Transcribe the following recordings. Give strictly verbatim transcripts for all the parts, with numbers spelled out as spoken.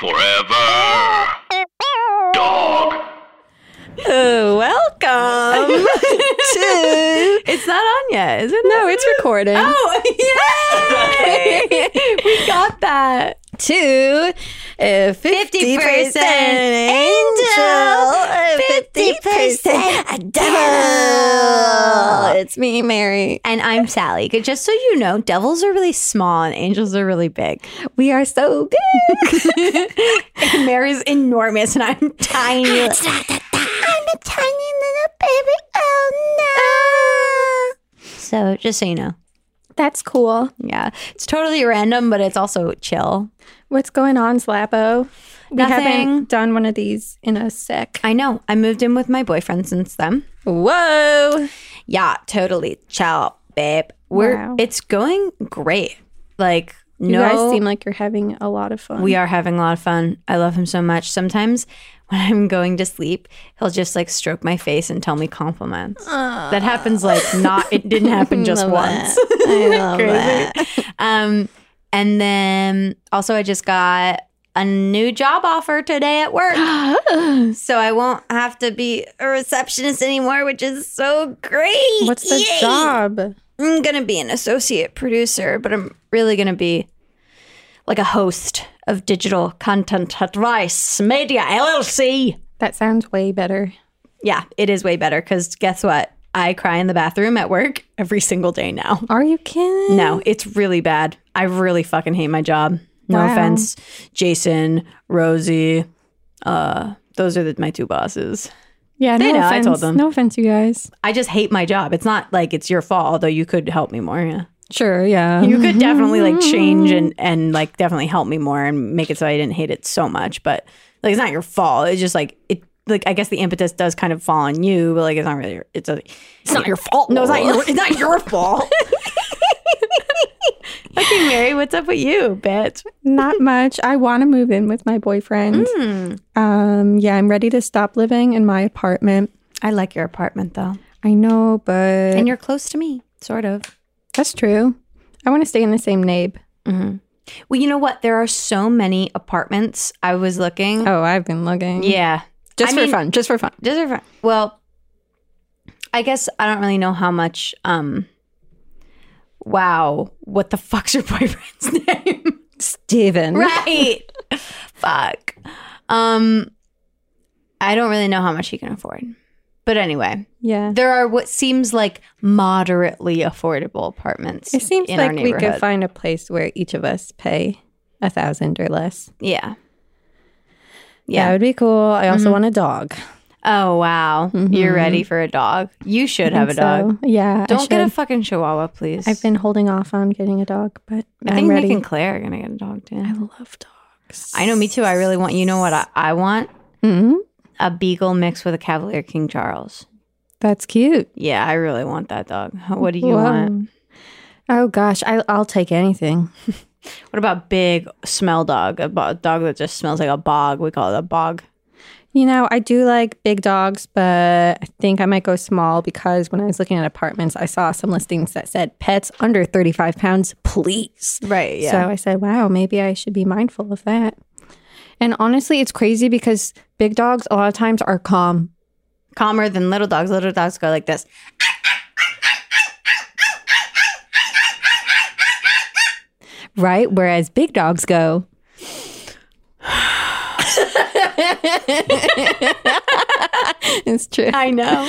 Forever. Dog. Oh, welcome to... It's not on yet, is it? No, it's recording. Oh, yay! We got that. To a fifty percent angel, fifty percent devil. It's me, Mary. And I'm Sally. Just so you know, devils are really small and angels are really big. We are so big. And Mary's enormous and I'm tiny. I'm a tiny little baby. Oh, no. So just so you know. That's cool. Yeah. It's totally random, but it's also chill. What's going on, Slappo? We Nothing. haven't done one of these in a sec. I know. I moved in with my boyfriend since then. Whoa. Yeah, totally chill, babe. We're Wow. It's going great. Like, You no, guys seem like you're having a lot of fun. we are having a lot of fun. I love him so much. Sometimes when I'm going to sleep, he'll just like stroke my face and tell me compliments. That happens like not, it didn't happen just Love once. that. I love Crazy. that. Um, and then also I just got a new job offer today at work. So I won't have to be a receptionist anymore, which is so great. What's the Yay. job? I'm going to be an associate producer, but I'm really going to be like a host of digital content advice media L L C. That sounds way better. Yeah, it is way better because guess what? I cry in the bathroom at work every single day now. Are you kidding? No, it's really bad. I really fucking hate my job. No Wow. offense. Jason, Rosie, uh, those are the, my two bosses. Yeah, They no know, I offense. told them. No offense, you guys. I just hate my job. It's not like it's your fault, although you could help me more, yeah. Sure, yeah. You could definitely like change and, and like definitely help me more and make it so I didn't hate it so much. But like it's not your fault. It's just like it like I guess the impetus does kind of fall on you, but like it's not really your, it's a It's not your fault. no, it's not your it's not your fault. Okay, Mary, what's up with you, bitch? Not much. I want to move in with my boyfriend. Mm. Um, yeah, I'm ready to stop living in my apartment. I like your apartment though. I know, but And you're close to me, sort of. that's true. I want to stay in the same neighb. Mm-hmm. Well, you know what? There are so many apartments. I was looking. Oh, I've been looking. Yeah. Just I for mean- fun. Just for fun. Just are fun. Well, I guess I don't really know how much. Um, wow, what the fuck's your boyfriend's name? Steven. Right. Fuck. Um, I don't really know how much he can afford. But anyway, Yeah. there are what seems like moderately affordable apartments. It seems in our like we could neighborhood. find a place where each of us pay a thousand or less. Yeah. That Yeah. would be cool. I also want a dog. Oh wow, you're ready for a dog. You should have a think dog. so. Yeah. I Don't get a should. fucking chihuahua, please. I've been holding off on getting a dog, but I I'm think ready. Nick and Claire are gonna get a dog too. I love dogs. I know, me too. I really want. You know what I, I want? Mhm. A beagle mixed with a Cavalier King Charles. That's cute. Yeah, I really want that dog. What do you Whoa. want? Oh gosh, I, I'll take anything. What about big smell dog? A bo- dog that just smells like a bog. We call it a bog. You know, I do like big dogs, but I think I might go small because when I was looking at apartments, I saw some listings that said pets under thirty-five pounds, please. Right. Yeah. So I said, wow, maybe I should be mindful of that. And honestly, it's crazy because big dogs a lot of times are calm. Calmer than little dogs. Little dogs go like this. Right? Whereas big dogs go. It's true. I know.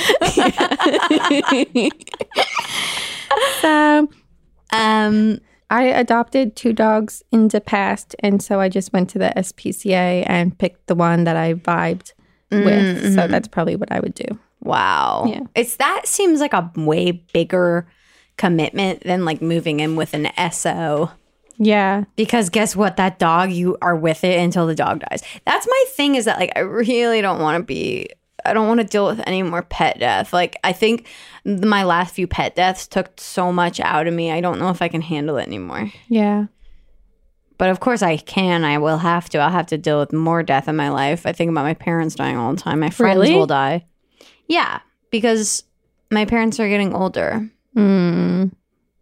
So um. I adopted two dogs in the past, and so I just went to the S P C A and picked the one that I vibed with. So that's probably what I would do. Wow. Yeah. It's that seems like a way bigger commitment than like moving in with an S O. Yeah. Because guess what? That dog, you are with it until the dog dies. That's my thing is that like I really don't want to be, I don't want to deal with any more pet death. Like I think my last few pet deaths took so much out of me. I don't know if I can handle it anymore. Yeah. But of course I can. I will have to. I'll have to deal with more death in my life. I think about my parents dying all the time. My friends Really? will die. Yeah, because my parents are getting older. Mm.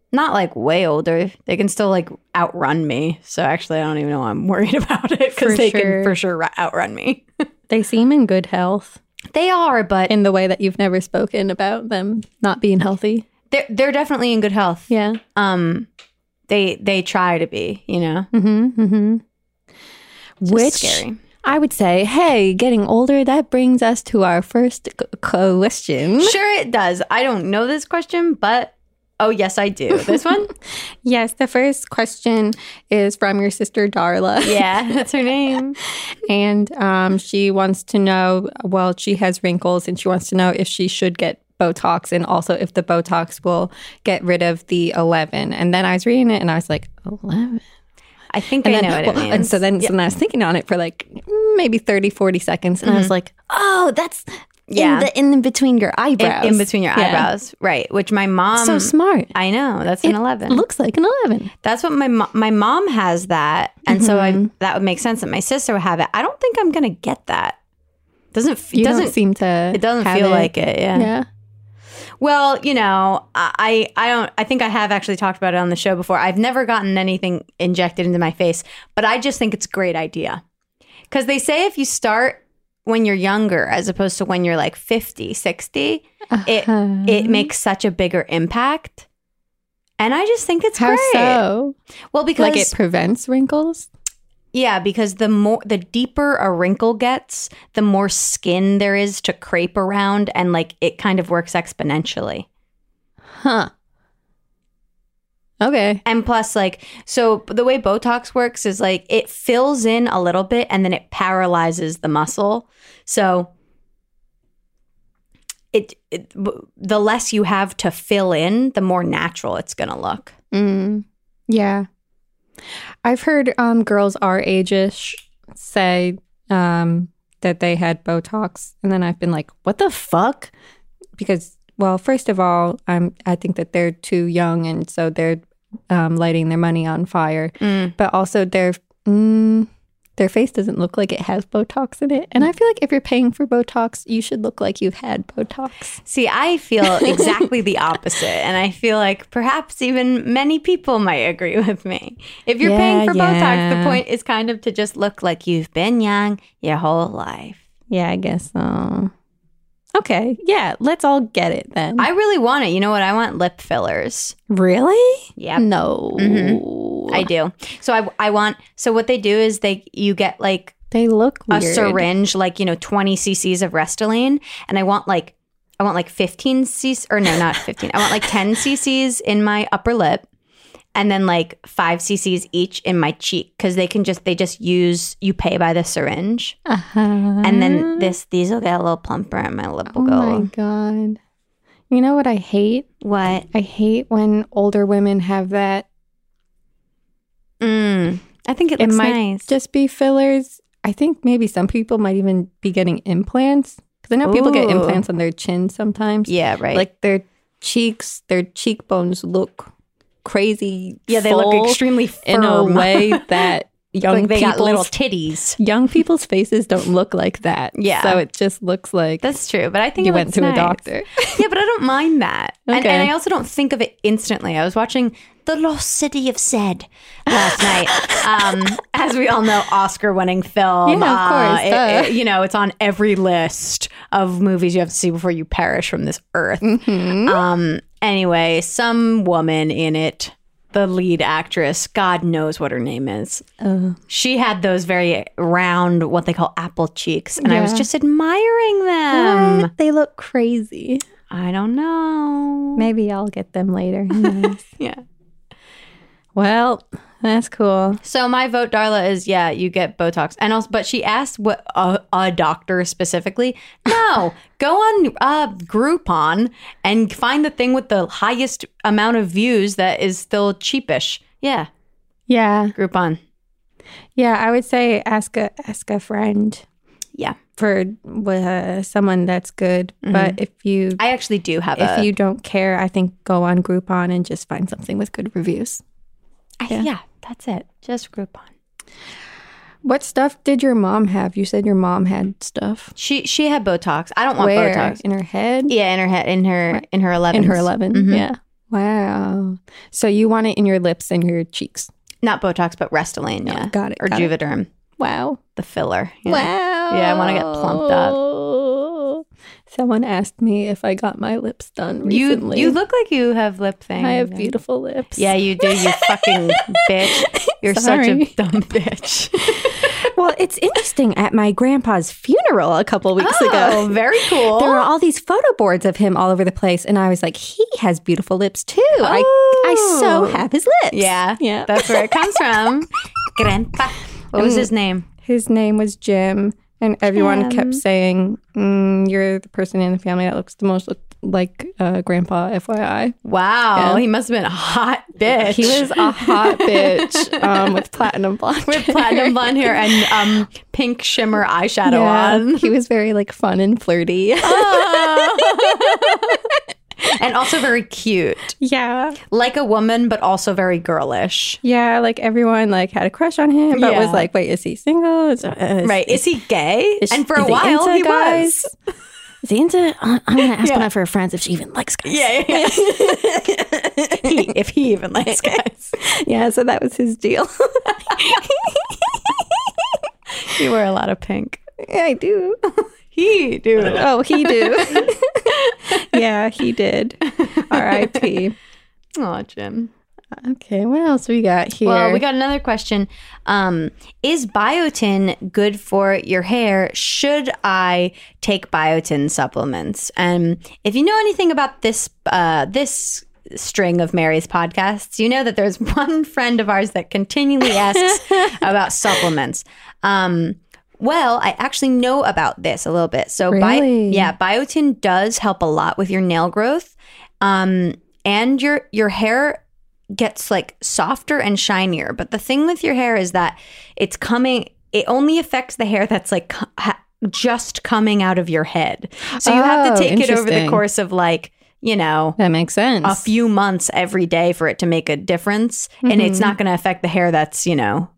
Not like way older. They can still like outrun me. So actually, I don't even know why I'm worried about it because For they sure. can for sure ru- outrun me. They seem in good health They are, but in the way that you've never spoken about them not being healthy. they're they're definitely in good health. Yeah. Um, they they try to be, you know. Mm-hmm. Mm-hmm. Just Which scary. I would say, hey, getting older, that brings us to our first c- question. Sure, it does. I don't know this question, but oh yes, I do. This one. Yes, the first question is from your sister Darla. Yeah, that's her name. And um, she wants to know, well, she has wrinkles and she wants to know if she should get Botox and also if the Botox will get rid of the eleven. And then I was reading it and I was like, eleven? I think And I then, know what well, it means. and so then, so then I was thinking on it for like maybe thirty, forty seconds. And I was like, oh, that's Yeah. in the in between your in, eyebrows. in between your Yeah. eyebrows, right? Which my mom. So smart. I know that's an It eleven. looks like an eleven. That's what my mo- my mom has that, and so Mm-hmm. I that would make sense that my sister would have it. I don't think I'm gonna get that. Doesn't f- You doesn't don't seem to it doesn't have feel like it? Yeah. Yeah. Well, you know, I I don't I think I have actually talked about it on the show before. I've never gotten anything injected into my face, but I just think it's a great idea. Cuz they say if you start when you're younger as opposed to when you're like fifty, sixty, it Uh-huh. it makes such a bigger impact. And I just think it's How great. so? Well, because Like it prevents wrinkles? yeah, because the more the deeper a wrinkle gets, the more skin there is to crepe around, and like it kind of works exponentially. Huh. Okay. And plus, like, so the way Botox works is like it fills in a little bit and then it paralyzes the muscle. So it, it the less you have to fill in, the more natural it's gonna look. Mm. Yeah. I've heard um, girls our age-ish say um, that they had Botox. And then I've been like, what the fuck? Because, well, first of all, I'm, I think that they're too young. And so they're um, lighting their money on fire. Mm. But also their, mm, their face doesn't look like it has Botox in it. And I feel like if you're paying for Botox, you should look like you've had Botox. See, I feel exactly the opposite. And I feel like perhaps even many people might agree with me. If you're Yeah, paying for Botox, yeah. the point is kind of to just look like you've been young your whole life. Yeah, I guess so. Okay. Yeah, let's all get it then. I really want it. You know what? I want lip fillers. Really? Yep. No. I do. So I, I want, so what they do is they, you get like They look a weird. syringe, like, you know, twenty cc's of Restylane. And I want like, I want like fifteen cc's, or no, not fifteen. I want like ten cc's in my upper lip and then like five cc's each in my cheek. Cause they can just, they just use, you pay by the syringe. Uh-huh. And then this, these will get a little plumper and my lip Oh will go. my God. You know what I hate? What? I hate when older women have that. Mm, I think it It looks might nice. just be fillers. I think maybe some people might even be getting implants. Because I know people get Ooh. implants on their chin sometimes. Yeah, right. Like their cheeks, their cheekbones look crazy. yeah, they full look extremely firm. in a way that young like they got little people's titties. young people's faces don't look like that. Yeah. So it just looks like That's true, but I think you it went looks to nice. a doctor. Yeah, but I don't mind that. And, Okay. and I also don't think of it instantly. I was watching The Lost City of Zed last night. Um, as we all know, Oscar-winning film. Yeah, of course, Uh, it- duh. it- you know, it's on every list of movies you have to see before you perish from this earth. Mm-hmm. Um, anyway, some woman in it, the lead actress, God knows what her name is. Oh. She had those very round, what they call apple cheeks, and I was Yeah. just admiring them. What? They look crazy. I don't know. Maybe I'll get them later. Who knows? Yeah. Well, that's cool. So my vote, Darla, is yeah, you get Botox, and also, but she asked what a, a doctor specifically. No, go on uh, Groupon and find the thing with the highest amount of views that is still cheapish. Yeah, Yeah. Groupon. Yeah, I would say ask a ask a friend Yeah, for uh, someone that's good. But if you I actually do have if a. you don't care, I think go on Groupon and just find something with good reviews. I- yeah. yeah, that's it. Just Groupon. What stuff did your mom have? You said your mom had stuff. She she had Botox. I don't want Where? Botox. In her head? Yeah, in her head, in her in her eleven, In her eleven. Mhm. Yeah. Wow. So you want it in your lips and your cheeks. Not Botox, but Restylane, yeah. got it, Or got it. Juvederm, Wow. the filler. Yeah. Wow. Yeah, I want to get plumped up. Someone asked me if I got my lips done You recently. you look like you have lip things. I have beautiful lips. Yeah, you do, you fucking bitch. You're such a Sorry. dumb bitch. Well, it's interesting. At my grandpa's funeral a couple weeks Oh, ago, very cool. there were all these photo boards of him all over the place, and I was like, he has beautiful lips too. I I so have his lips. Yeah, yeah. that's where it comes from. Grandpa. What was his name? His name was Jim, and everyone Jim. kept saying, mm, "You're the person in the family that looks the most like uh, Grandpa." F Y I. Wow, Yeah. he must have been a hot bitch. He was a hot bitch um, with platinum blonde with hair. platinum blonde hair and um pink shimmer eyeshadow Yeah, on. he was very like fun and flirty. And also very cute. yeah, Like a woman, but also very girlish. yeah. Like everyone like had a crush on him, but Yeah. was like, "Wait, is he single? Is, is, Right. Is he gay? is- and for is a he while, into he guys? was. Is he into? Uh, I'm gonna ask Yeah. one of her friends if she even likes guys." Yeah, yeah, yeah. he, if he even likes guys. Yeah. So that was his deal. He wore a lot of pink. Yeah, I do. He, dude. Oh, he do. Yeah, he did. R I P Oh, Jim. Okay, what else we got here? Well, we got another question. Um, is biotin good for your hair? Should I take biotin supplements? And if you know anything about this, uh, this string of Mary's podcasts, you know that there's one friend of ours that continually asks about supplements. Um, well, I actually know about this a little bit. So, bi- Really? yeah, biotin does help a lot with your nail growth, um, and your your hair gets like softer and shinier. But the thing with your hair is that it's coming. It only affects the hair that's like co- ha- just coming out of your head. So you have Oh, to take it over the interesting. course of like you know that makes sense. a few months every day for it to make a difference, and it's not going to affect the hair that's you know.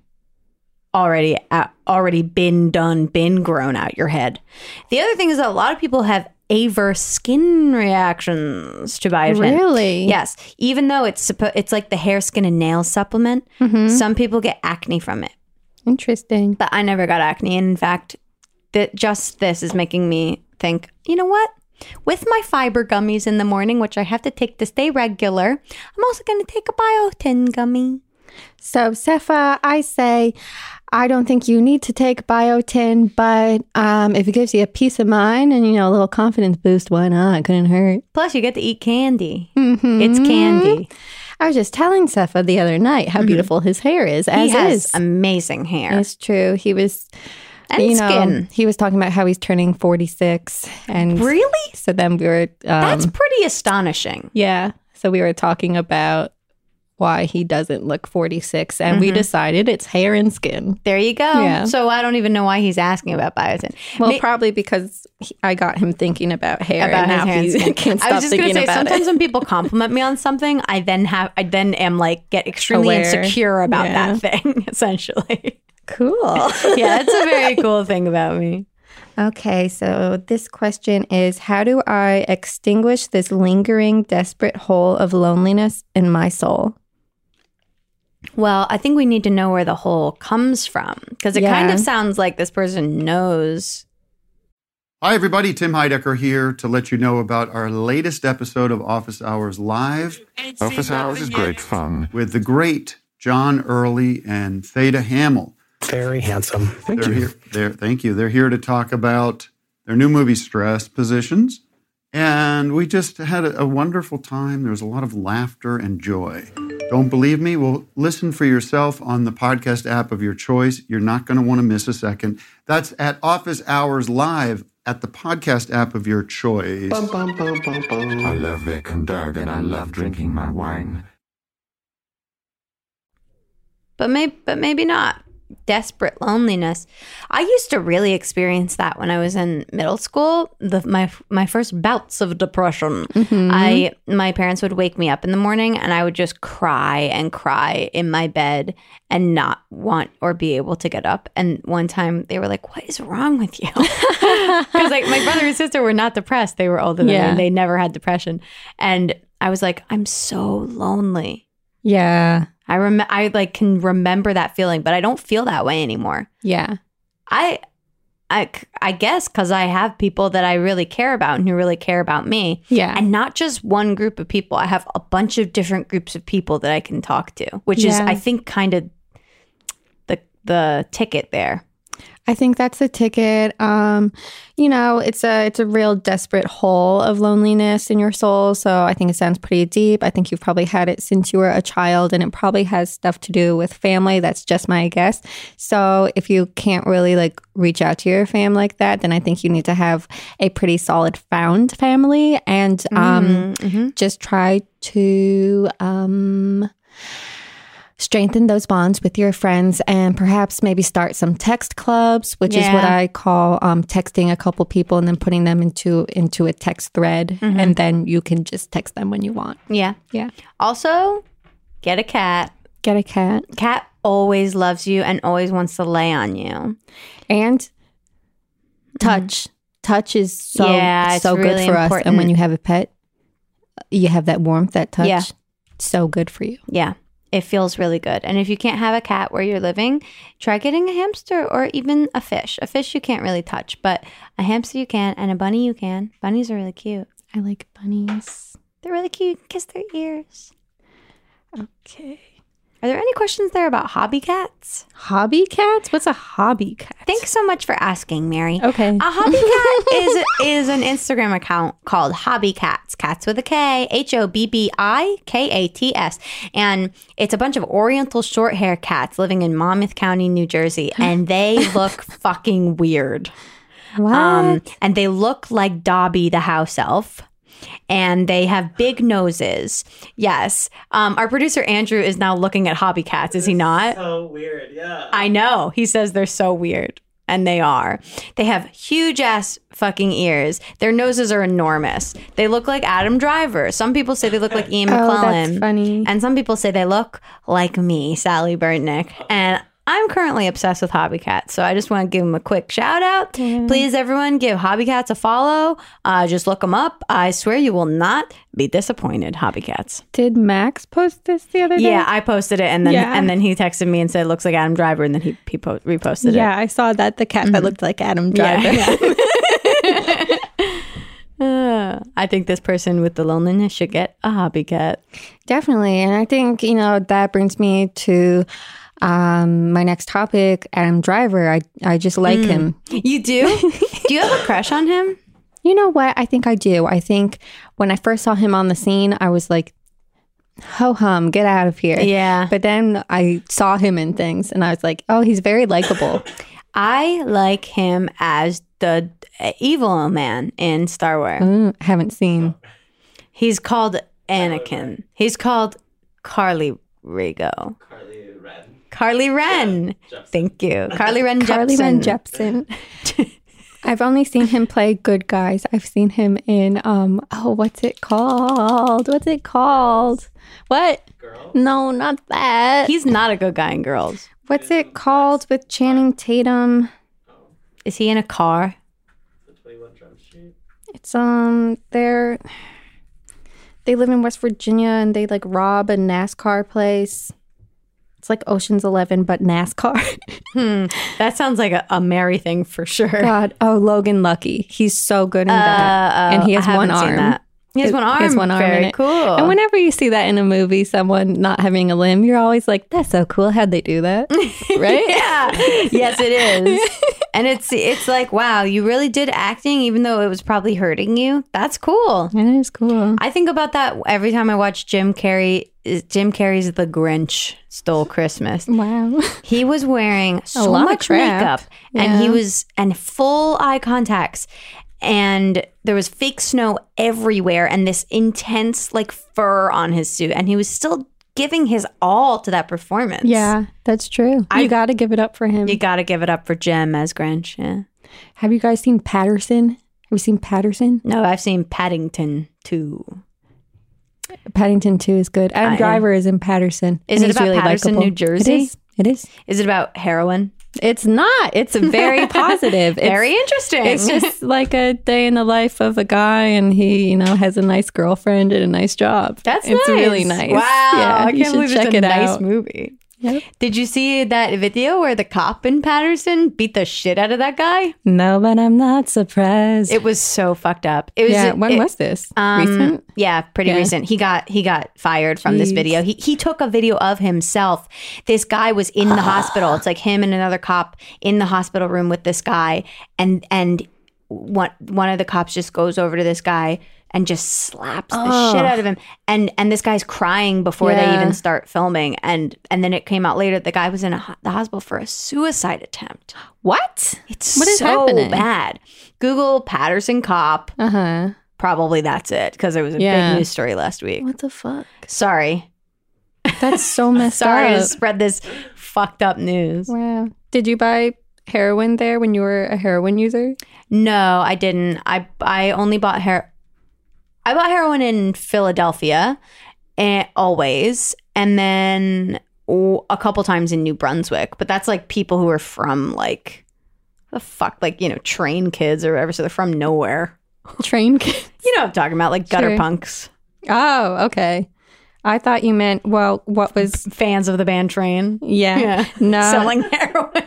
already out, already been done, been grown out your head. The other thing is that a lot of people have adverse skin reactions to biotin. Really? Yes. Even though it's suppo- it's like the hair, skin, and nail supplement, some people get acne from it. Interesting. But I never got acne. And in fact, that just this is making me think, you know what? With my fiber gummies in the morning, which I have to take to stay regular, I'm also going to take a biotin gummy. So, Sefa, I say, I don't think you need to take biotin, but um, if it gives you a peace of mind and, you know, a little confidence boost, why not? It couldn't hurt. Plus, you get to eat candy. Mm-hmm. It's candy. I was just telling Sefa the other night how beautiful his hair is, as He has is. amazing hair. It's true. He was, And you know, skin. he was talking about how he's turning forty-six. And Really? so then we were, um, That's pretty astonishing. yeah. So we were talking about why he doesn't look forty-six. And we decided it's hair and skin. There you go. Yeah. So I don't even know why he's asking about biotin. Well, Ma- probably because he, I got him thinking about hair, about and his now hair and he skin. can't I stop was just gonna thinking say about sometimes it. when people compliment me on something, I then have I then am like get extremely Aware. insecure about Yeah. that thing. Essentially, Cool. yeah, it's a very cool thing about me. Okay, so this question is, how do I extinguish this lingering, desperate hole of loneliness in my soul? Well, I think we need to know where the hole comes from because it kind Yeah. of sounds like this person knows. Hi, everybody. Tim Heidecker here to let you know about our latest episode of Office Hours Live Office hours is great fun. with the great John Early and Theda Hamill. Very handsome. Thank They're you. here. They're, thank you. They're here to talk about their new movie, Stress Positions. And we just had a, a wonderful time. There was a lot of laughter and joy. Don't believe me? Well, listen for yourself on the podcast app of your choice. You're not going to want to miss a second. That's at Office Hours Live at the podcast app of your choice. Bum, bum, bum, bum, bum. I love Vic and Doug and I love drinking my wine. But maybe, but maybe not. Desperate loneliness. I used to really experience that when I was in middle school. The my my first bouts of depression. I my parents would wake me up in the morning and I would just cry and cry in my bed and not want or be able to get up. And one time they were like, "What is wrong with you?" Because like my brother and sister were not depressed. They were older than me Yeah. and they never had depression. And I was like, I'm so lonely. Yeah. I rem- I like can remember that feeling, but I don't feel that way anymore. Yeah. I, I, I guess because I have people that I really care about and who really care about me. Yeah. And not just one group of people. I have a bunch of different groups of people that I can talk to, which is, Yeah. I think, kind of the the ticket there. I think that's the ticket. Um, you know, it's a it's a real desperate hole of loneliness in your soul. So I think it sounds pretty deep. I think you've probably had it since you were a child, and it probably has stuff to do with family. That's just my guess. So if you can't really like reach out to your fam like that, then I think you need to have a pretty solid found family, and um, Mm-hmm. just try to um. strengthen those bonds with your friends, and perhaps maybe start some text clubs, which is what Yeah. I call um, texting a couple people and then putting them into into a text thread, and then you can just text them when you want. Yeah. Yeah. Also, get a cat. Get a cat. Cat always loves you and always wants to lay on you. And touch. Touch is so, Yeah, it's so really good for us. And when important. you have a pet, you have that warmth, that touch. Yeah. So good for you. Yeah. It feels really good. And if you can't have a cat where you're living, try getting a hamster or even a fish. A fish you can't really touch, but a hamster you can, and a bunny you can. Bunnies are really cute. I like bunnies. They're really cute. Kiss their ears. Okay. Are there any questions there about hobby cats? Hobby cats? What's a hobby cat? Thanks so much for asking, Mary. Okay. A hobby cat is is an Instagram account called Hobby Cats, cats with a K, H O B B I K A T S. And it's a bunch of Oriental short hair cats living in Monmouth County, New Jersey. And they look fucking weird. What? Um, and they look like Dobby the house elf. And they have big noses. Yes. Um, our producer Andrew is now looking at hobby cats, is he not? So weird, yeah. I know. He says they're so weird. And they are. They have huge ass fucking ears. Their noses are enormous. They look like Adam Driver. Some people say they look like Ian Oh, McClellan. that's funny. And some people say they look like me, Sally Burtnick. And I'm currently obsessed with hobby cats, so I just want to give them a quick shout out. Please, everyone, give hobby cats a follow. Uh, just look them up. I swear you will not be disappointed. Hobby cats. Did Max post this the other day? Yeah, I posted it, and then Yeah. and then he texted me and said, "Looks like Adam Driver," and then he he po- reposted Yeah, I saw that. The cat that looked like Adam it. Driver. Yeah, yeah. Uh, I think this person with the loneliness should get a hobby cat. Definitely. And I think, you know, that brings me to um, my next topic, Adam Driver. I, I just like him. You do? Do you have a crush on him? You know what? I think I do. I think when I first saw him on the scene, I was like, ho hum, get out of here. Yeah. But then I saw him in things and I was like, oh, he's very likable. I like him as the evil man in Star Wars. Mm, haven't seen. He's called Anakin. He's called Carly Rigo. Carly Red. Carly Wren. Thank you. Carly Wren Carly Jepsen. Ren Jepsen. I've only seen him play good guys. I've seen him in, um, oh, what's it called? What's it called? What? Girl. No, not that. He's not a good guy in Girls. What's it called with Channing Tatum? Is he in a car? The twenty-one Jump Street. It's, um, they're, they live in West Virginia and they like rob a NASCAR place. It's like Ocean's Eleven, but NASCAR. Hmm. That sounds like a, a Mary thing for sure. God. Oh, Logan Lucky. He's so good in that. Uh, and he has I one haven't seen arm. that. He has one arm. He has one arm Very in it. cool. And whenever you see that in a movie, someone not having a limb, you're always like, that's so cool. How'd they do that? Right? Yeah. Yes, it is. And it's it's like, wow, you really did acting even though it was probably hurting you. That's cool. It is cool. I think about that every time I watch Jim Carrey. Jim Carrey's The Grinch Stole Christmas. Wow. He was wearing so lot of much crap. makeup and he Yeah. was and full eye contacts. And there was fake snow everywhere and this intense like fur on his suit. And he was still giving his all to that performance. Yeah, that's true. I- you got to give it up for him. You got to give it up for Jim as Grinch. Yeah. Have you guys seen Patterson? Have you seen Patterson? No, I've seen Paddington too. Paddington two is good. Adam I- Driver is in Patterson. Is and it he's about Patterson, likable. New Jersey? It is. It is. Is it about heroin? It's not. It's very positive. It's, Very interesting. It's just like a day in the life of a guy, and he, you know, has a nice girlfriend and a nice job. That's it's nice. really nice. Wow. Yeah, I you can't should believe check it's a it nice out. movie. Yep. Did you see that video where the cop in Patterson beat the shit out of that guy? No, but I'm not surprised. It was so fucked up. It was. yeah. When it- was this? Um, Recent? Yeah, pretty Yeah. recent. He got he got fired from this Jeez. video. He he took a video of himself. This guy was in the hospital. It's like him and another cop in the hospital room with this guy, and and one one of the cops just goes over to this guy and just slaps the Ugh. shit out of him. And and this guy's crying before they Yeah. even start filming. And and then it came out later the guy was in a, ho- the hospital for a suicide attempt. What? It's What is so happening? bad. Google Patterson cop. Uh huh. Probably that's it because it was a Yeah. big news story last week. What the fuck? Sorry. That's so messed Sorry to up. spread this fucked up news. Wow. Did you buy heroin there when you were a heroin user? No, I didn't. I I only bought her. I bought heroin in Philadelphia, and always, and then oh, a couple times in New Brunswick. But that's like people who are from like the fuck, like you know, train kids or whatever. So they're from nowhere. Train kids? You know what I'm talking about, like gutter Sure. punks, Oh, okay. I thought you meant, well, what was, fans of the band Train. yeah. Yeah, No. selling heroin.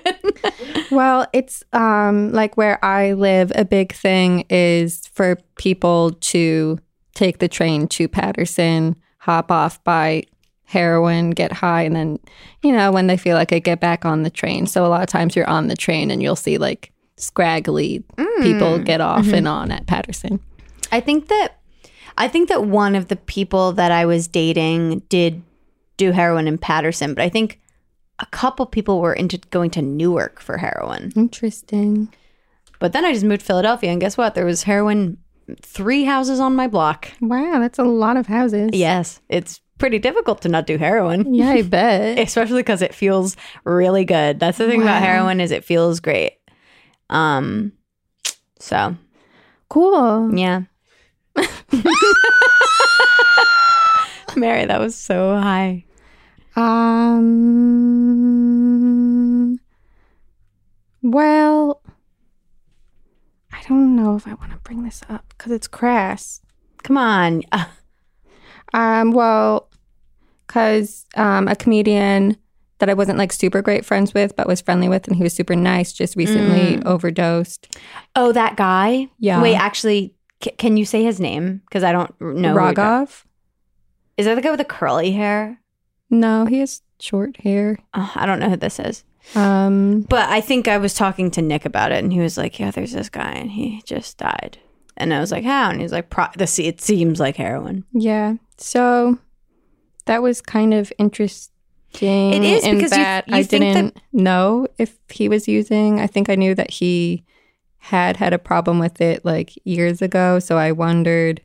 Well, it's um like where I live, a big thing is for people to take the train to Patterson, hop off, buy heroin, get high, and then, you know, when they feel like it, get back on the train. So a lot of times you're on the train and you'll see like scraggly people get off and on at Patterson. I think that I think that one of the people that I was dating did do heroin in Patterson, but I think a couple people were into going to Newark for heroin. Interesting. But then I just moved to Philadelphia, and guess what? There was heroin three houses on my block. Wow, that's a lot of houses. Yes, it's pretty difficult to not do heroin. Yeah, I bet. Especially because it feels really good. That's the thing about Wow. heroin is it feels great. Um, so Cool. yeah. Mary, that was so high. Um. Well, I don't know if I want to bring this up because it's crass. Come on. Uh, Um. Well, because um, a comedian that I wasn't like super great friends with, but was friendly with, and he was super nice, just recently overdosed. oh, that guy? Yeah. Wait, actually, c- can you say his name? Because I don't know. who you're talking- Raghav? Is that the guy with the curly hair? No, he has short hair. Oh, I don't know who this is. Um. But I think I was talking to Nick about it, and he was like, yeah, there's this guy, and he just died. And I was like, how? And he's like, Pro- this, it seems like heroin. Yeah. So that was kind of interesting. It is, in because you- that you I think that- didn't know if he was using. I think I knew that he had had a problem with it like years ago. So I wondered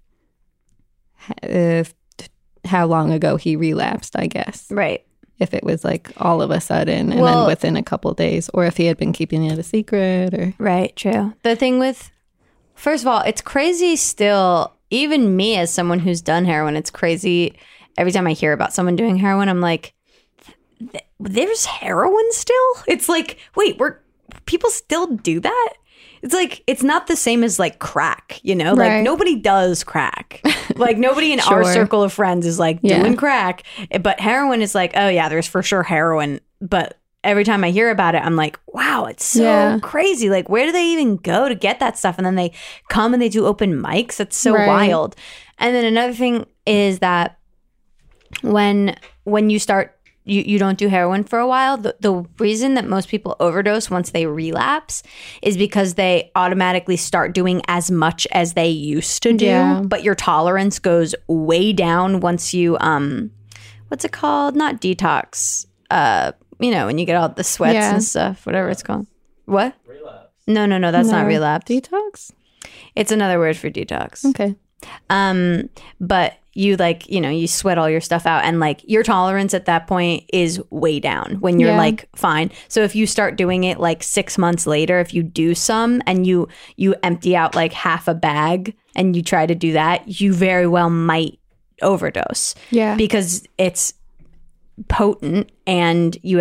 if how long ago he relapsed, I guess. Right. If it was like all of a sudden and Well- then within a couple of days, or if he had been keeping it a secret or Right, true. The thing with, first of all, it's crazy still, even me as someone who's done heroin, it's crazy. Every time I hear about someone doing heroin, I'm like, "Th- there's heroin still? It's like, wait, we're people still do that? It's like, it's not the same as like crack, you know? Like Right. nobody does crack. Like nobody in our Sure. circle of friends is like Yeah. doing crack. But heroin is like, oh yeah, there's for sure heroin. But every time I hear about it, I'm like, wow, it's so Yeah. crazy. Like, where do they even go to get that stuff? And then they come and they do open mics. It's so Right. wild. And then another thing is that when when you start you, you don't do heroin for a while, the, the reason that most people overdose once they relapse is because they automatically start doing as much as they used to do, Yeah. but your tolerance goes way down once you um what's it called? Not detox. Uh you know, when you get all the sweats Yeah. and stuff, whatever it's called. What? Relapse. No, no, no, that's not No. relapse. detox. It's another word for detox. Okay. Um, but you like, you know, you sweat all your stuff out and like your tolerance at that point is way down when you're Yeah. like fine. So if you start doing it like six months later, if you do some and you you empty out like half a bag and you try to do that, you very well might overdose Yeah. because it's potent and you have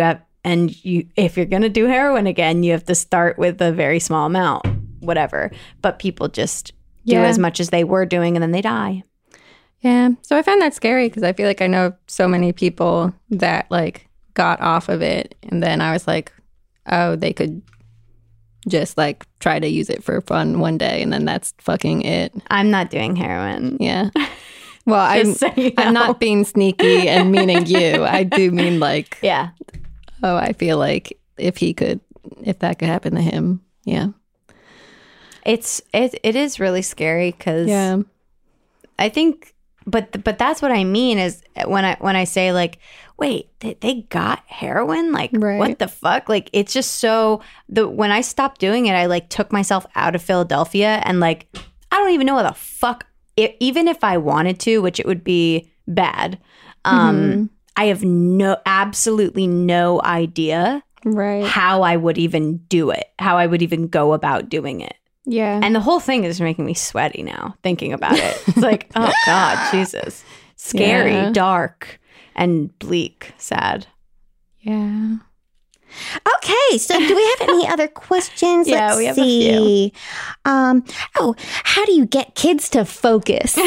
And you, if you're going to do heroin again, you have to start with a very small amount, whatever. But people just do Yeah. as much as they were doing and then they die. Yeah. So I find that scary because I feel like I know so many people that like got off of it. And then I was like, oh, they could just like try to use it for fun one day. And then that's fucking it. I'm not doing heroin. Yeah. Well, I'm, Just so you I'm know. not being sneaky and meaning you. I do mean like, Yeah. oh, I feel like if he could, if that could happen to him. Yeah. It's it it is really scary because Yeah. I think, but but that's what I mean is when I when I say like, wait, they, they got heroin, like Right. what the fuck? Like it's just so the when I stopped doing it, I like took myself out of Philadelphia and like I don't even know what the fuck. It, even if I wanted to, which it would be bad, um, Mm-hmm. I have no absolutely no idea Right. how I would even do it, how I would even go about doing it. Yeah. And the whole thing is making me sweaty now, thinking about it. It's like, oh God, Jesus. Scary, Yeah. dark, and bleak, sad. yeah. Okay, so do we have any other questions? Yeah, Let's we have a see. Um, oh, how do you get kids to focus?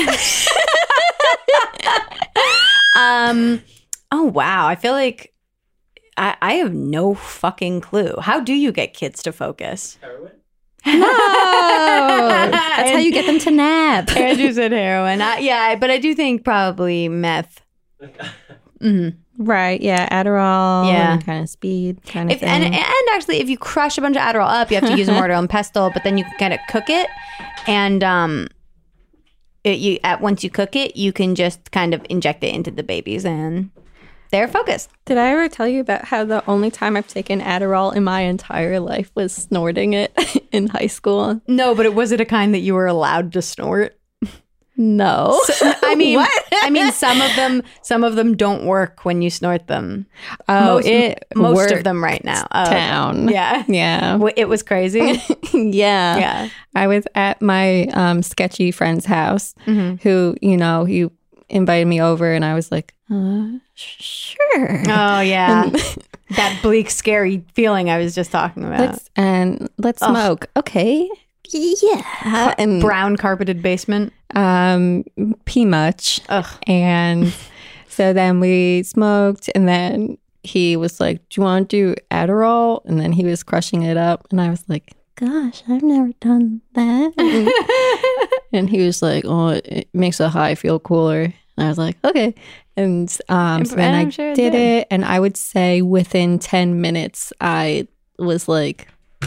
Um, oh, wow. I feel like I, I have no fucking clue. How do you get kids to focus? Heroin? No. That's how you get them to nap. Andrew said heroin. I, yeah, but I do think probably meth. Mhm. Right. Yeah. Adderall. Yeah. And kind of speed kind of If, thing. and, and actually, if you crush a bunch of Adderall up, you have to use a mortar and pestle, but then you can kind of cook it. And um, it, you at once you cook it, you can just kind of inject it into the babies and they're focused. Did I ever tell you about how the only time I've taken Adderall in my entire life was snorting it in high school? No, but it was it a kind that you were allowed to snort? No. I mean, I mean, some of them, some of them don't work when you snort them. Oh, most, it most worked of them right now. Oh, town. yeah, Yeah. W- it was crazy. yeah. Yeah. I was at my um, sketchy friend's house Mm-hmm. who, you know, he invited me over and I was like, uh, sure. Oh yeah, that bleak, scary feeling I was just talking about. Let's and let's smoke. Okay. Yeah. And Brown carpeted basement. um pretty much. Ugh. And so then we smoked and then he was like, do you want to do Adderall? And then he was crushing it up and I was like, gosh, I've never done that. And he was like, oh, it makes a high feel cooler. And I was like, okay. And um, so then And I I'm sure it did did. it. And I would say within ten minutes, I was like,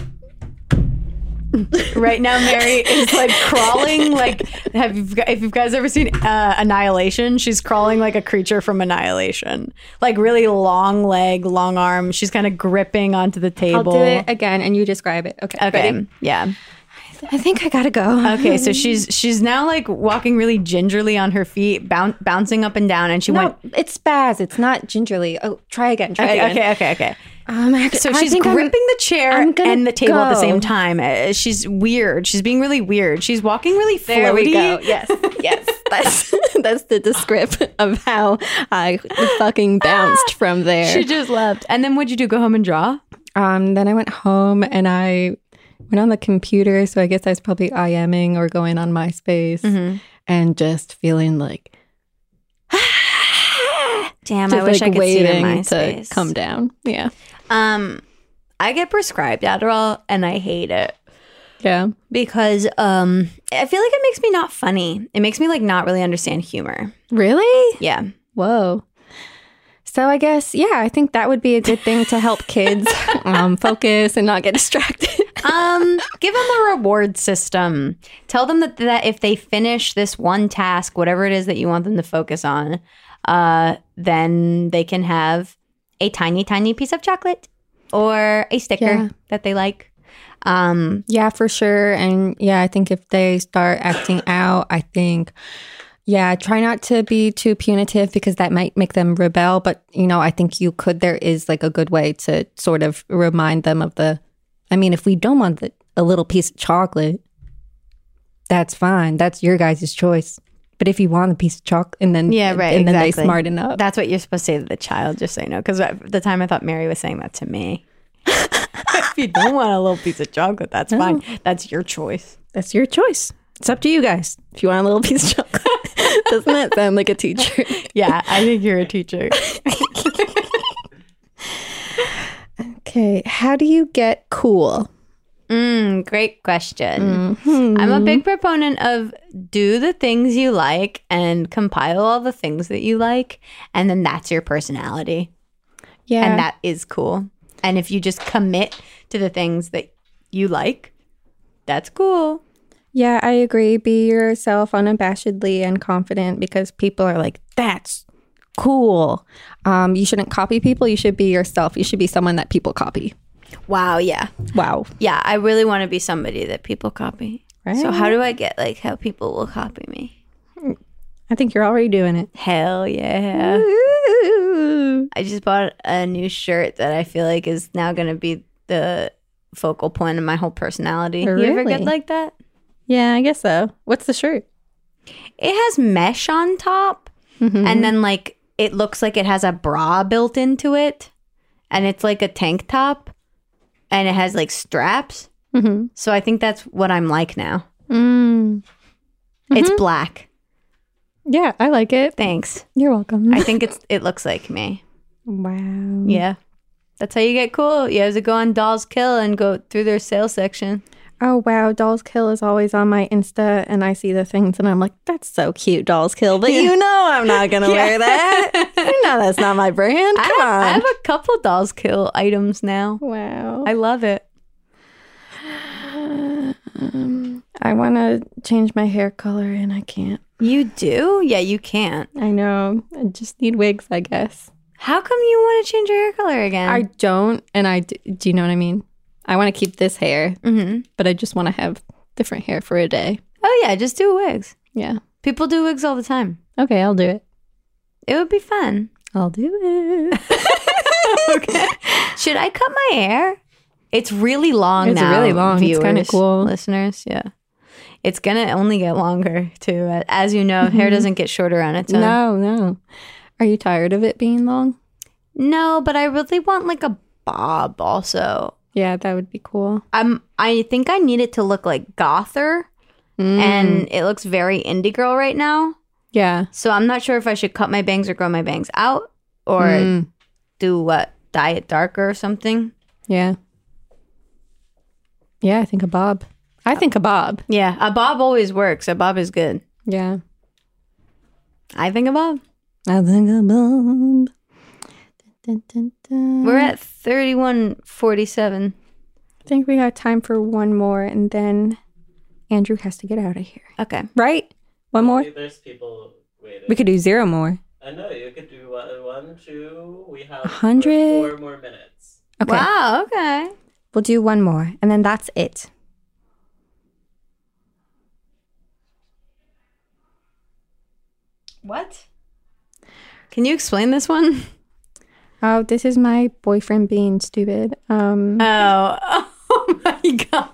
Right now, Mary is like crawling. Like, have you, if you guys ever seen uh, Annihilation? She's crawling like a creature from Annihilation. Like really long leg, long arm. She's kind of gripping onto the I'll table. do it again. And you describe it. Okay. Okay. ready? Yeah. I think I got to go. Okay. So she's she's now like walking really gingerly on her feet, boun- bouncing up and down, and she No, went. it's spaz. It's not gingerly. Oh, try again. Try Okay. again. Okay. Okay. Okay. Um, actually, So I she's think I'm- gripping the chair I'm gonna and the table at the go. same time. Uh, She's weird. She's being really weird. She's walking really floaty. There we go. Yes, yes. That's that's the description of how I fucking bounced from there. She just left. And then what'd you do? Go home and draw? Um, then I went home and I went on the computer. So I guess I was probably IMing or going on MySpace Mm-hmm. and just feeling like Damn, just I wish like I could see waiting your to MySpace. come down. Yeah, Um, I get prescribed Adderall and I hate it yeah. because um, I feel like it makes me not funny. It makes me like not really understand humor. Really? Yeah. Whoa. So I guess yeah, I think that would be a good thing to help kids um, focus and not get distracted. Um, give them a reward system. Tell them that, that if they finish this one task, whatever it is that you want them to focus on, uh, then they can have a tiny, tiny piece of chocolate or a sticker Yeah. that they like. Um, Yeah, for sure. And yeah, I think if they start acting out, I think, yeah, try not to be too punitive because that might make them rebel. But, you know, I think you could, there is like a good way to sort of remind them of the, I mean, if we don't want the, a little piece of chocolate, that's fine. That's your guys' choice. But if you want a piece of chocolate, and then Yeah, right, and then they exactly. smarten up. That's what you're supposed to say to the child, just so you know. Because at the time I thought Mary was saying that to me. If you don't want a little piece of chocolate, that's fine. That's your choice. That's your choice. It's up to you guys. If you want a little piece of chocolate, doesn't that sound like a teacher? Yeah, I think you're a teacher. Okay, how do you get cool? Mm, great question. I'm a big proponent of do the things you like and compile all the things that you like, and then that's your personality. Yeah, And that is cool. And if you just commit to the things that you like, that's cool. yeah, I agree. Be yourself unabashedly and confident, because people are like, that's cool. Um, you shouldn't copy people. You should be yourself. You should be someone that people copy. Wow, yeah. Wow. Yeah, I really want to be somebody that people copy. Right. So how do I get like how people will copy me? I think you're already doing it. Hell yeah. Ooh. I just bought a new shirt that I feel like is now going to be the focal point of my whole personality. You ever get Really? like that? Yeah, I guess so. What's the shirt? It has mesh on top, and then like it looks like it has a bra built into it, and it's like a tank top, and it has like straps. Mm-hmm. So I think that's what I'm like now. Mm. It's black. Yeah, I like it. Thanks. You're welcome. I think it's it looks like me. Wow. Yeah. That's how you get cool. You have to go on Dolls Kill and go through their sales section. Oh, wow. Dolls Kill is always on my Insta, and I see the things, and I'm like, that's so cute, Dolls Kill. But you know I'm not going to wear that. You know that's not my brand. I Come have, on. I have a couple Dolls Kill items now. Wow. I love it. Um, I want to change my hair color, and I can't. You do? Yeah, you can't. I know. I just need wigs, I guess. How come you want to change your hair color again? I don't, and I d- do you know what I mean? I want to keep this hair, mm-hmm. but I just want to have different hair for a day. Oh, yeah, just do wigs. Yeah. People do wigs all the time. Okay, I'll do it. It would be fun. I'll do it. Okay. Should I cut my hair? It's really long It's now. really long. It's Viewers, kinda cool. Listeners, yeah. It's going to only get longer, too. As you know, hair doesn't get shorter on its own. No, no. Are you tired of it being long? No, but I really want like a bob also. Yeah, that would be cool. I'm, I think I need it to look like gother, Mm. and it looks very indie girl right now. Yeah. So I'm not sure if I should cut my bangs or grow my bangs out or Mm. do what, dye it darker or something. Yeah. Yeah, I think a bob. I think a bob. Yeah, a bob always works. A bob is good. Yeah. I think a bob. I think a bob. Dun, dun, dun. We're at thirty-one forty-seven. I think we got time for one more, and then Andrew has to get out of here. Okay. Right? One more? There's people waiting. We could do zero more. I know you could do one, one two. We have A hundred? four more minutes. Okay. Wow, okay. We'll do one more, and then that's it. What? Can you explain this one? Oh, this is my boyfriend being stupid. Um, Oh, oh my god.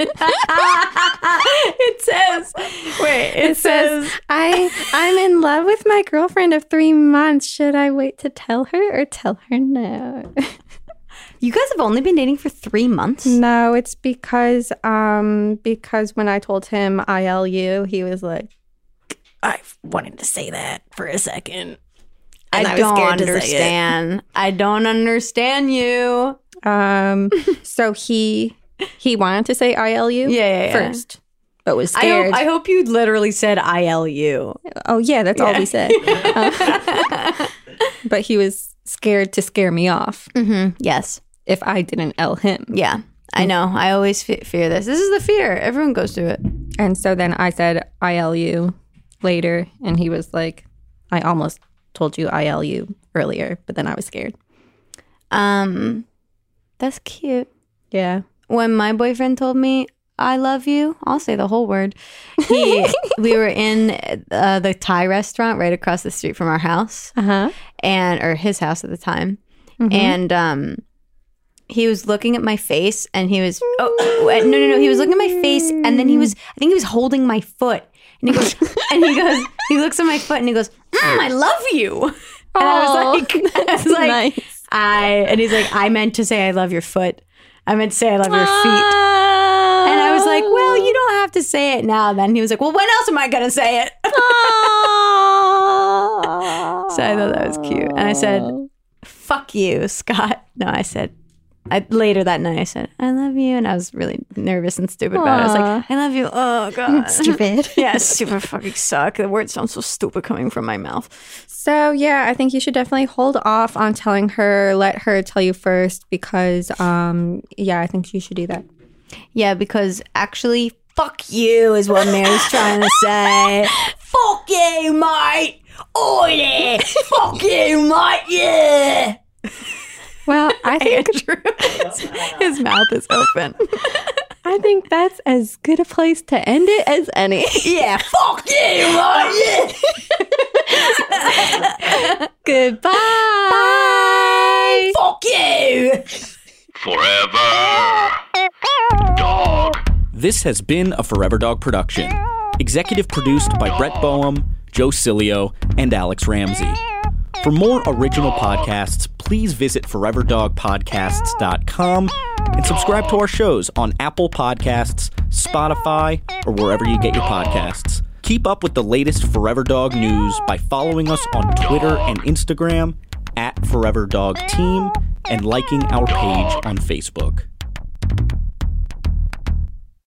It says, wait, it, it says, I I'm in love with my girlfriend of three months. Should I wait to tell her or tell her no? you guys have only been dating for three months? No, it's because um because when I told him I L U, he was like, I wanted to say that for a second. And I, I was don't scared to say it. understand. I don't understand you. Um, so he he wanted to say I L U Yeah, yeah, yeah. first, but was I scared. hope, I hope you literally said I L U. oh yeah, that's all we said. Uh, but he was scared to scare me off Mm-hmm. Yes. if I didn't L him. Yeah. I know. I always fe- fear this. This is the fear. Everyone goes through it. And so then I said I L U later, and he was like, I almost told you I L U earlier, but then I was scared. Um, that's cute. Yeah. When my boyfriend told me I love you, I'll say the whole word. He, we were in uh, the Thai restaurant right across the street from our house, Uh-huh. and or his house at the time, and um, he was looking at my face, and he was oh, oh no no no he was looking at my face nice. And then he was, I think he was holding my foot. And he goes, and he goes, he looks at my foot and he goes, mm, I love you. And I was like, I was like, nice. I, and he's like, I meant to say I love your foot. I meant to say I love your feet. And I was like, well, you don't have to say it now then. He was like, well, when else am I going to say it? So I thought that was cute. And I said, fuck you, Scott. No, I said, I, later that night, I said, I love you. And I was really nervous and stupid about it. I was like, I love you. Oh, God. Stupid. Yeah, super fucking suck. The words sound so stupid coming from my mouth. So, yeah, I think you should definitely hold off on telling her. Let her tell you first because, um, yeah, I think you should do that. Yeah, because actually, fuck you is what Mary's trying to say. Fuck you, mate. Oh, yeah. Fuck you, mate. Yeah. Well, I think His mouth is open. I think that's as good a place to end it as any. Yeah, fuck you, mate. Yeah. Goodbye. Bye. Fuck you. Forever Dog. This has been a Forever Dog production. Executive produced by Brett Boehm, Joe Cilio, and Alex Ramsey. For more original podcasts, please visit forever dog podcasts dot com and subscribe to our shows on Apple Podcasts, Spotify, or wherever you get your podcasts. Keep up with the latest Forever Dog news by following us on Twitter and Instagram at Forever Dog Team and liking our page on Facebook.